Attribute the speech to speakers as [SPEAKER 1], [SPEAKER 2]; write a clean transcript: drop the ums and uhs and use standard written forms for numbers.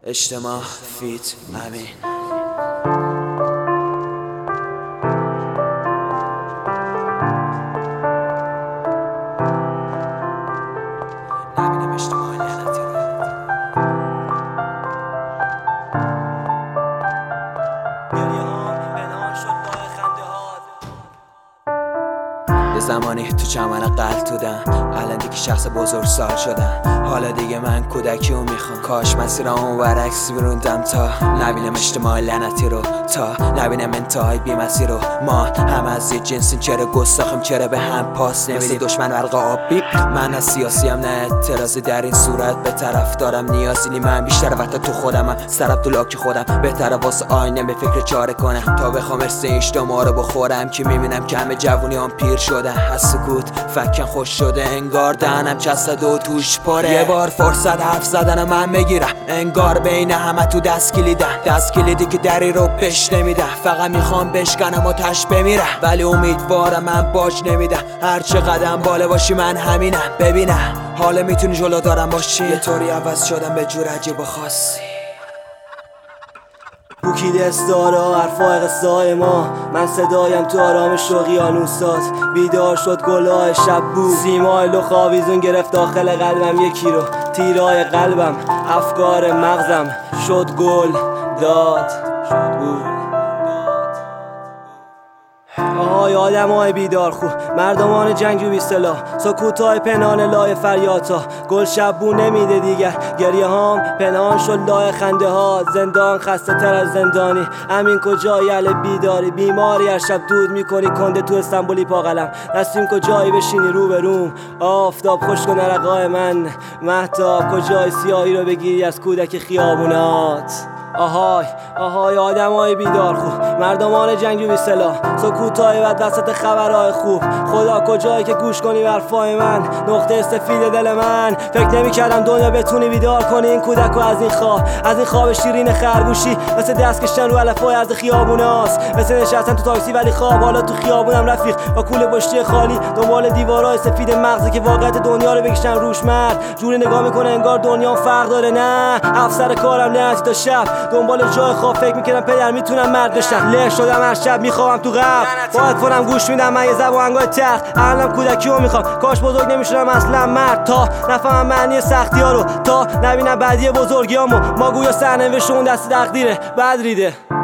[SPEAKER 1] اجتماع فیت امین. نبینم اجتماع لعنتی رو. گریه ها پنهان شد با خنده ها. یه زمانی تو چمن قلب بودم، الان دیگه شخص بزرگسال شدم. حالا دیگه من کودکی رو میخوام، کاش مسیرامو برعکس میروندم تا نبینم اجتماع لعنتی رو، تا نبینم انتهای بی‌مسیر رو. ما هم از یه جنسیم، چرا گستاخیم، چرا به هم پاس نمیدیم؟ دشمن برق آبی، من از سیاسیم نه اعتراضی در این صورت به طرف دارم نیازی نی. من بیشتر وقت تو خودمم، سرم تو لاک خودم، بهتره واسه آینه به فکر چاره کنم تا بخوام ارث اجتماع رو بخورم. که میبینم که همه جوونیام پیر شدن، از سکوت فکن خوش شده، انگار دهنم چسته و توش پاره. یه بار فرصت حرف زدن من بگیرم، انگار بین همه تو دست کلیدی که دری رو بش نمیده. فقط میخوام بشکنم و تش بمیرم، ولی امیدوارم من باج نمیدم. هر چه قدم بالا باشی من همینم. ببینم حالا میتونی جلو دارم باشی، یه طوری عوض شدم به جور عجیب و خاصی.
[SPEAKER 2] بوکی دست داره حرفای قصه ما، من صدایم تو آرامش اقیانوسات. بیدار شد گلای شب بود، سیمای لو خوابیزون گرفت داخل قلبم یکی رو. تیرای قلبم افکار مغزم شد گل داد. آهای آدمای بیدار خو، مردمان جنگجو بی سلاح، سکوتای پنهان لای فریادها. گل شبو نمیده دیگر، گریه هام پنهان شد لای خنده ها. زندان خسته تر از زندانی، امین کجایی اهل بیداری؟ بیماری هر شب دود میکنی کنده تو استانبولی پا قلم. نسیم کجایی بشینی رو به روم؟ آفتاب خوش کن رقای من. مهتاب کجای سیاهی رو بگیری از کودک خیابونات؟ آهای آهای آدمای بیدار خو، مردمان جنگجو بی سلاح، سکوتای بد وسط خبرهای خوب. خدا کجایی که گوش کنی برفای من، نقطه سفید دل من. فکر نمی‌کردم دنیا بتونی بیدار کنی این کودکو از این خواب شیرین خرگوشی. مثل دست کشتن رو علفای از خیابوناست، مثل نشستن تو تاکسی ولی خواب حالا تو خیابونم رفیق. با کوله پشتی خالی دنبال دیوارای سفید مغزی که واقعیت دنیا رو بکشن روش. مرد جوری نگاه میکنه انگار دنیا فرق داره. نه افسر کارم نه تا شب دنبال جای خواب، فکر میکنم پدر میتونم مرد بشم. له شدم هر شب میخوام تو قبر، باید فونم گوش میدم من یه زبانگای تخت. الانم کودکی رو میخوام، کاش بزرگ نمیشدم اصلا مرد، تا نفهمم معنی سختی ها رو، تا نبینم بعدی بزرگیامو. ما گویا سرنوشت اون دست تقدیره بد ریده.